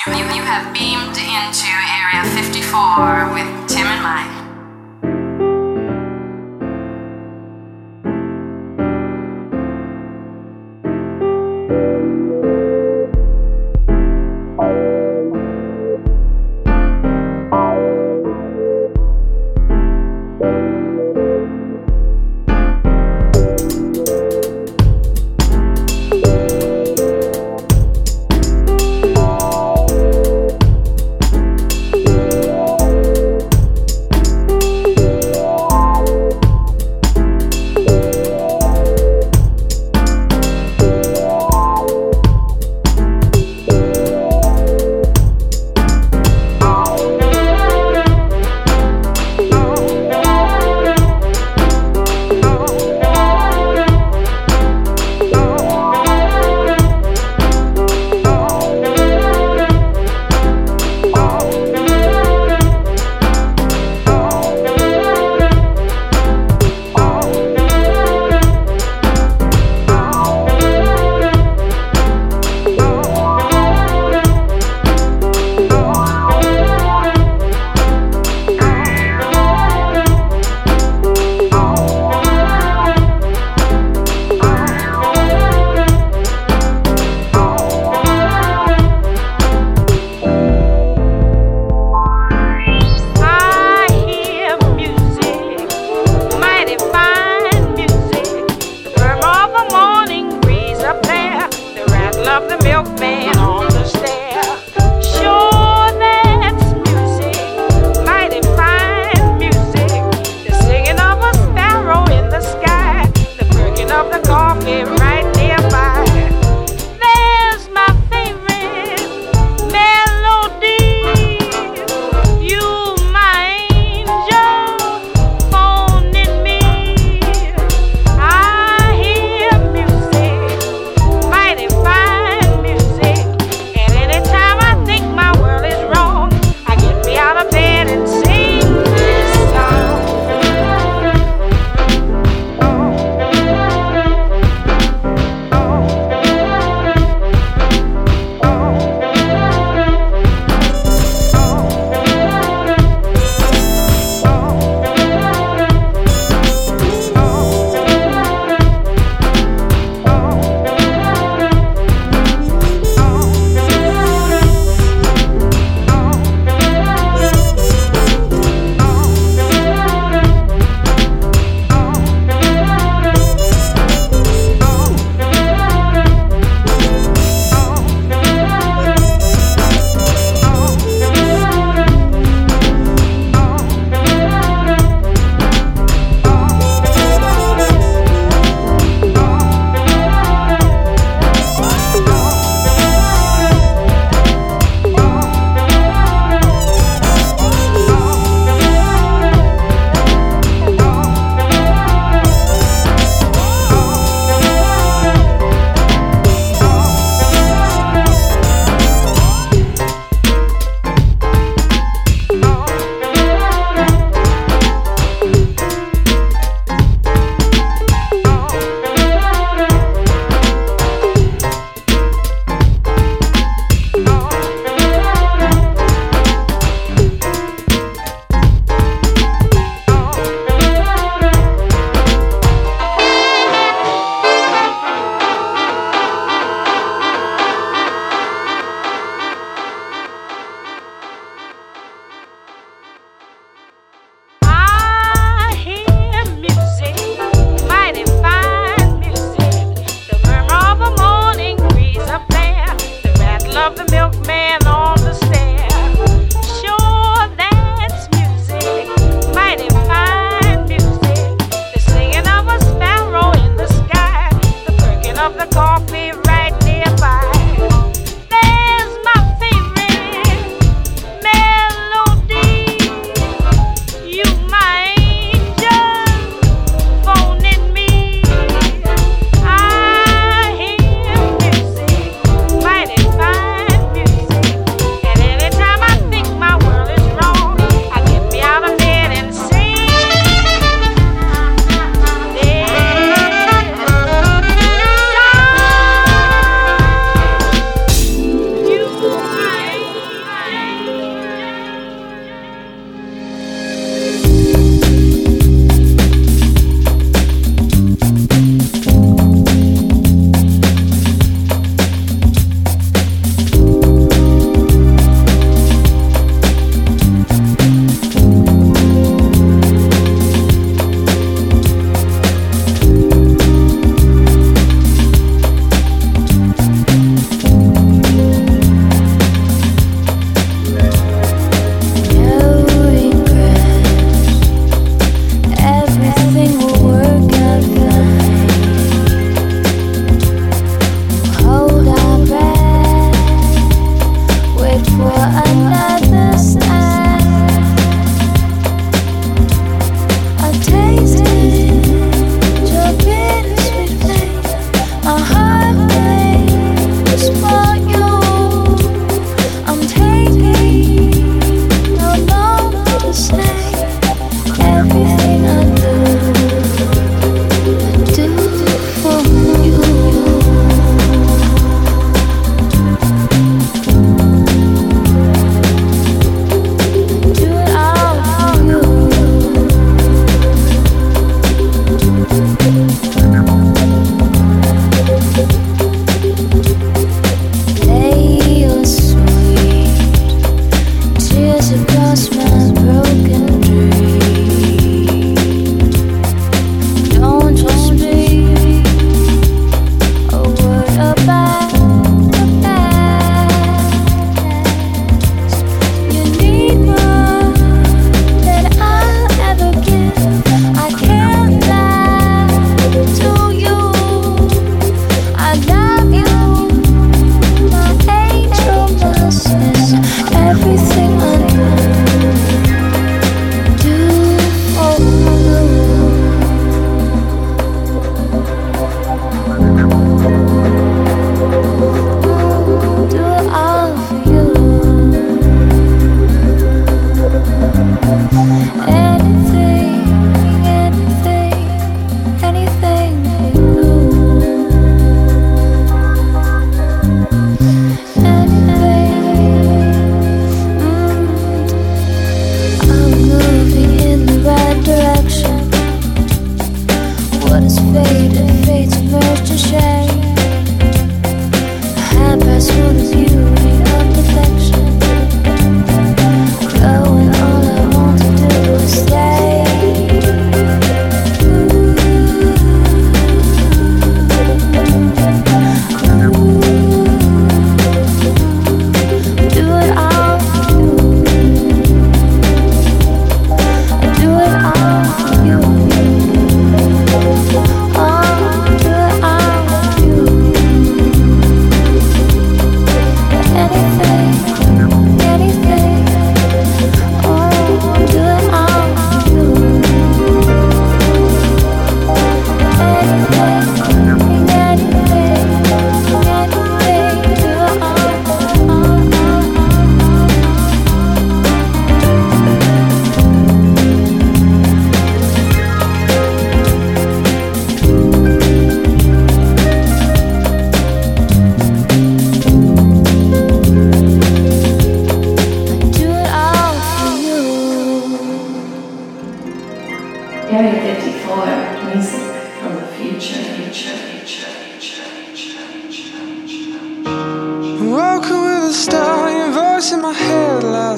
You have beamed into Area 54 with Tim and Mike.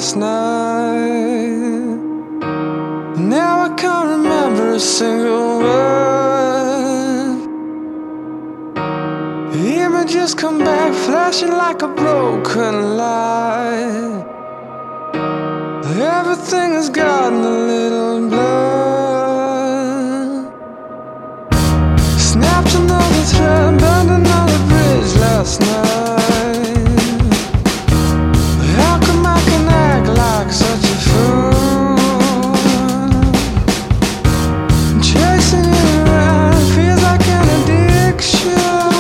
last night. Now I can't remember a single word. Images come back flashing like a broken light. Everything has gotten a little blurred. Snapped another thread, burned another bridge last night. How come I can act like such a fool? Chasing you around feels like an addiction.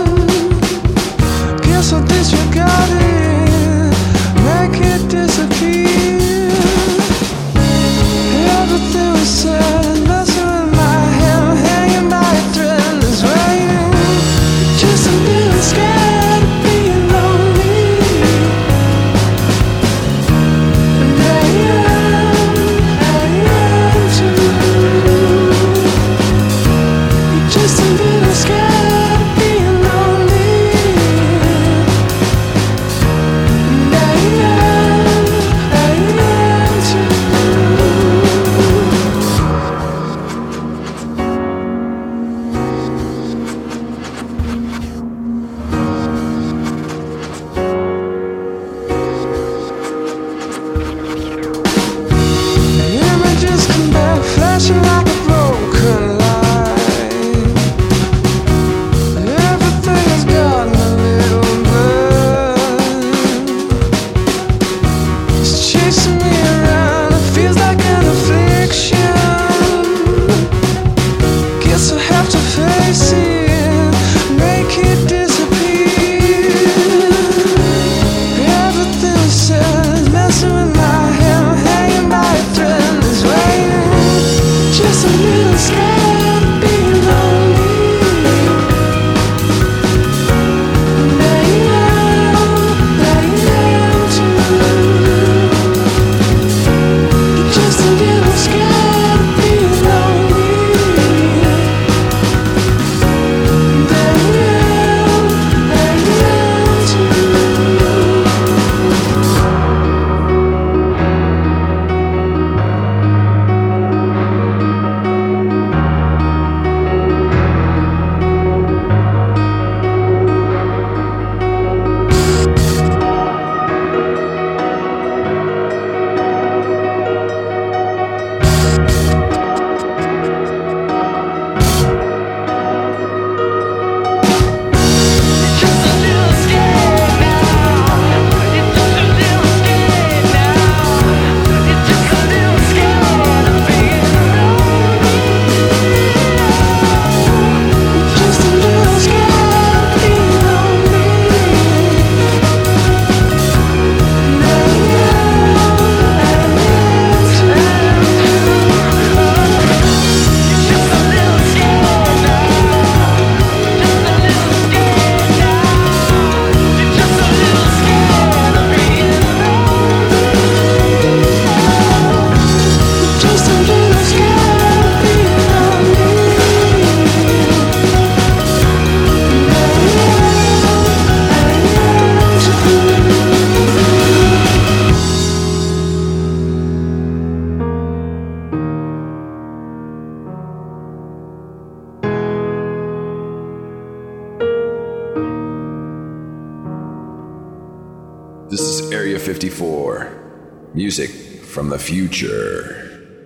Guess I'll disregard it, make it disappear. Everything was said, messing with my head, I'm hanging by a thread, is waiting. Just a little scared of being lonely. And I am too. You're just a little scared of being lonely. And I am too. Images come back flashing like a broken light. Everything has gotten a little blurred. It's chasing me around, it feels like an affliction. Guess I have to face it, make it disappear. Everything is said, messing with my head, I'm hanging by a thread, is waiting. Just a little scared of being lonely. And I am too. You're just a little scared of being lonely. And I am too. This is Area 54. Music from the future.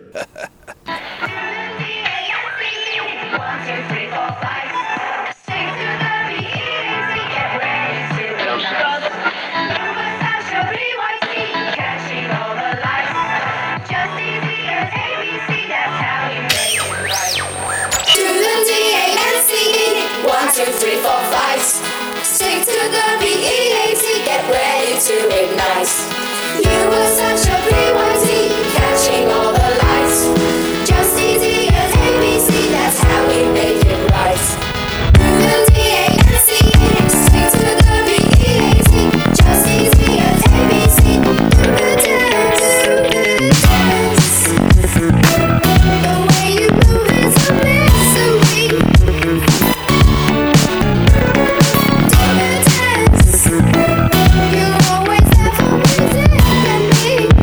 Stick to the BEAT, get ready to ignite. You were such a BYT, catching all the lights. Just easy as ABC, that's how we make it right. Stick to the BEAT, just easy as ABC. The way you move is a mystery. You always have a reason.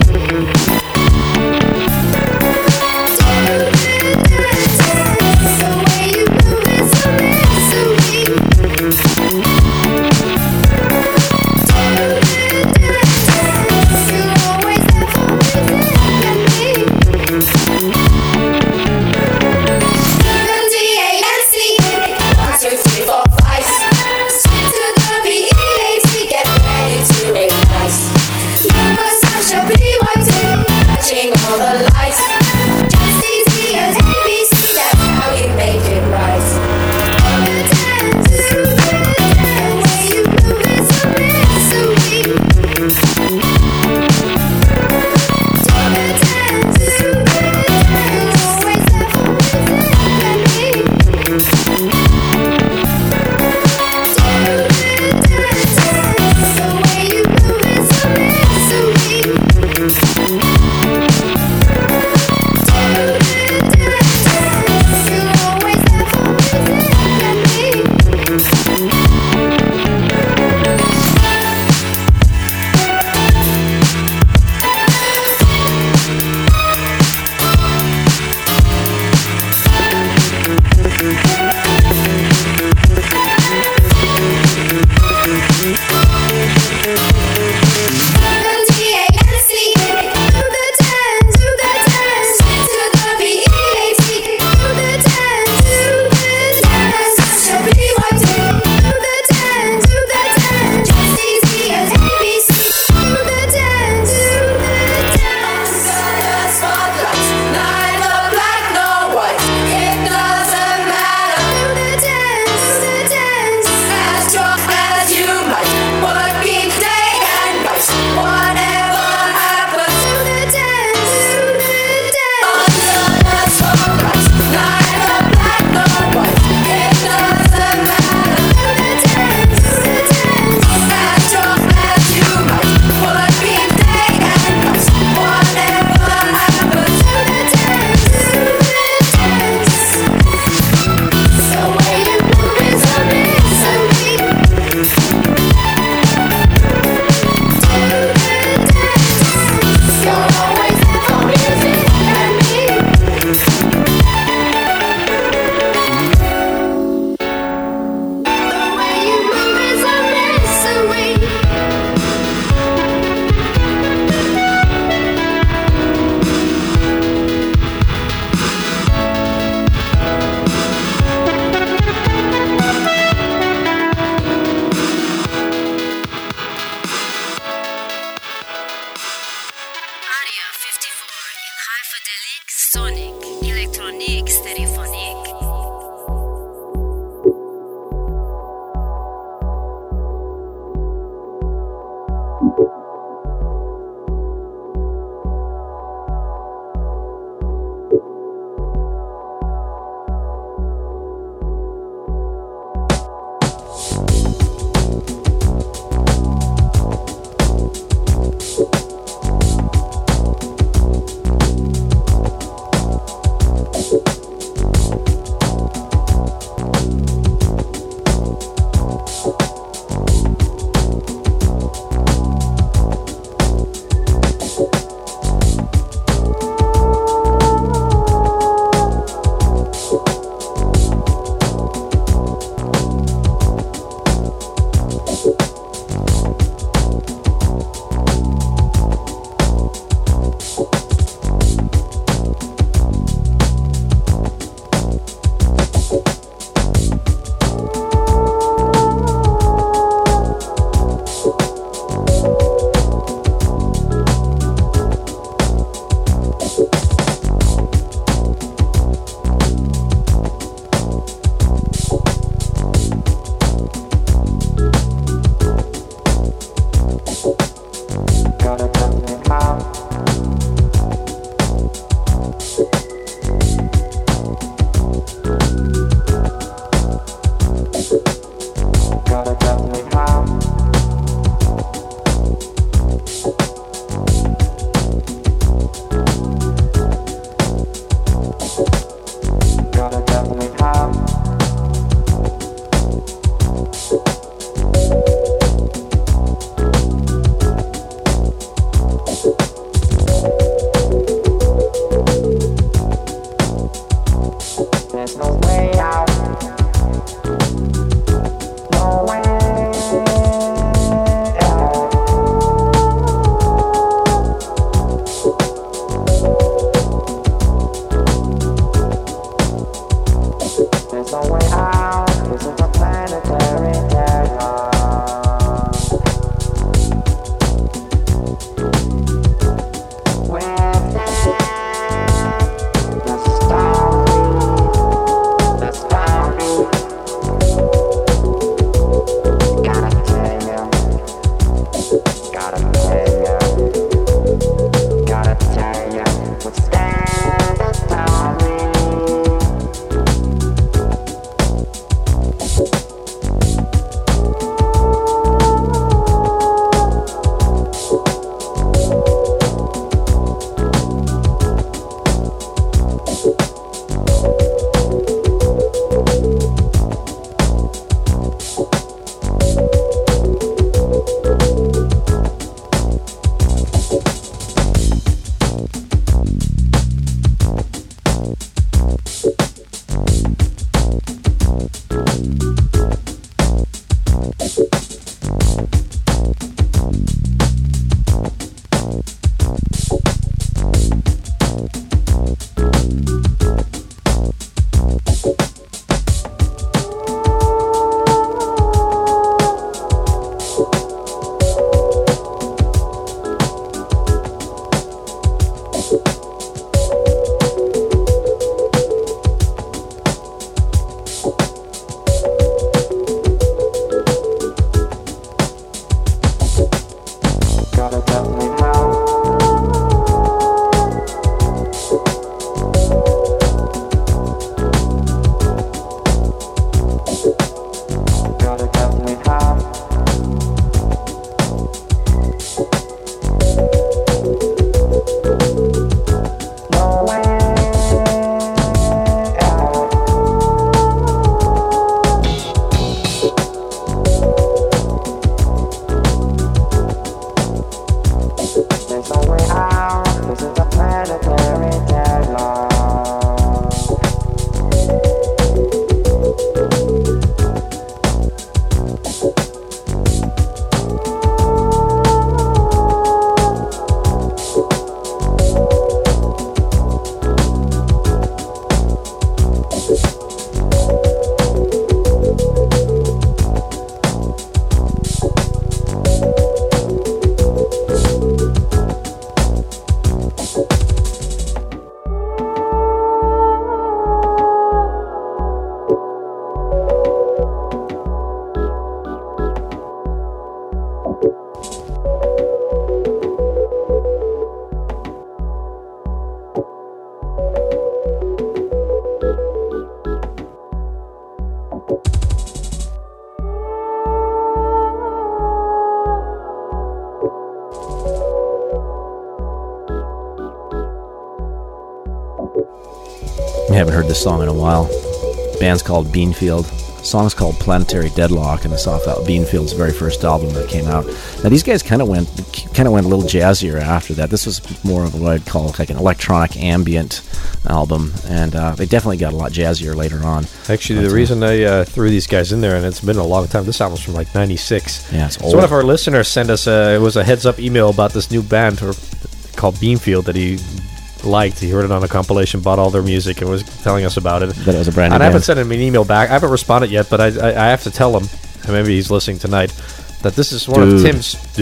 I haven't heard this song in a while. Band's called Beanfield. Song's called Planetary Deadlock, and it's off Beanfield's very first album that came out. Now these guys kind of went a little jazzier after that. This was more of what I'd call like an electronic ambient album, and they definitely got a lot jazzier later on. Actually, the reason I threw these guys in there, and it's been a long time, this album's from like 96. Yeah, it's old. So one of our listeners sent us it was a heads-up email about this new band called Beanfield that he liked. He heard it on a compilation, bought all their music, and was telling us about it. That it was a brand new And I haven't band. sent him an email back. I haven't responded yet, but I have to tell him, and maybe he's listening tonight, that this is one of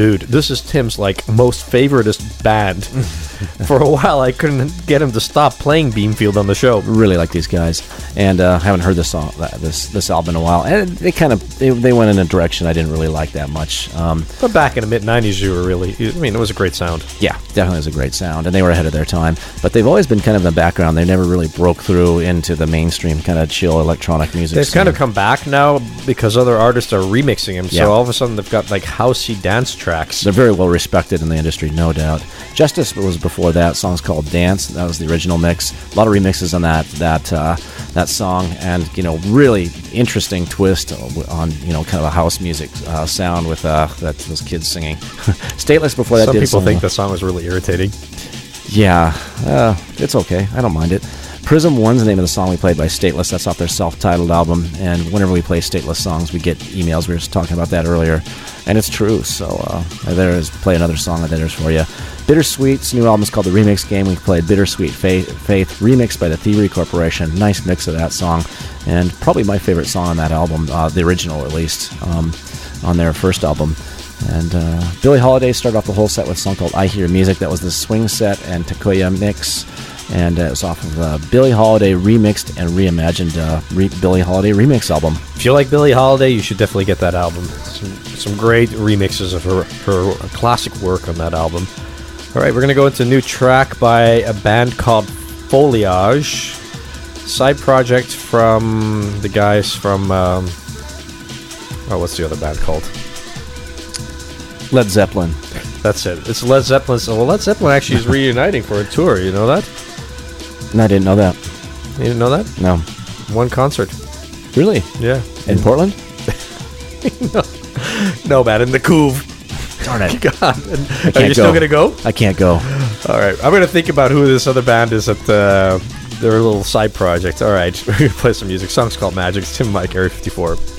Tim's like most favoritist band. For a while I couldn't get him to stop playing Beanfield on the show. Really like these guys, and I haven't heard this song, this album in a while. And they went in a direction I didn't really like that much. But back in the mid-90s, it was a great sound. Yeah, definitely was a great sound, and they were ahead of their time. But they've always been kind of in the background. They never really broke through into the mainstream kind of chill electronic music. They've kind of scene. come back now because other artists are remixing them. Yeah. So all of a sudden they've got like housey dance tracks. They're very well respected in the industry, no doubt. Justice was before that. Song's called Dance. That was the original mix. A lot of remixes on that song, and really interesting twist on kind of a house music sound with those kids singing. Stateless before that. Some did people think the song was really irritating. Yeah, it's okay. I don't mind it. Prism 1's the name of the song we played by Stateless. That's off their self-titled album. And whenever we play Stateless songs, we get emails. We were just talking about that earlier. And it's true. So play another song of theirs for you. Bittersweet's new album is called The Remix Game. We played Bittersweet Faith, remixed by the Thievery Corporation. Nice mix of that song. And probably my favorite song on that album, the original at least, on their first album. And Billie Holiday started off the whole set with a song called I Hear Music. That was the swing set and Takoya mix. And it was off of Billie Holiday remixed and reimagined Billie Holiday remix album. If you like Billie Holiday, you should definitely get that album. Some great remixes of her classic work on that album. All right, we're going to go into a new track by a band called Foliage. Side project from the guys from... what's the other band called? Led Zeppelin. That's it. It's Led Zeppelin. So, Led Zeppelin actually is reuniting for a tour. You know that? No, I didn't know that. You didn't know that? No. One concert. Really? Yeah. In Portland? No, man, in the Couve. Darn it. God. can't Are you still go. going to go? I can't go. All right. I'm going to think about who this other band is at their little side project. All right. We're going to play some music. Song's called Magic. It's Tim and Mike, Area 54.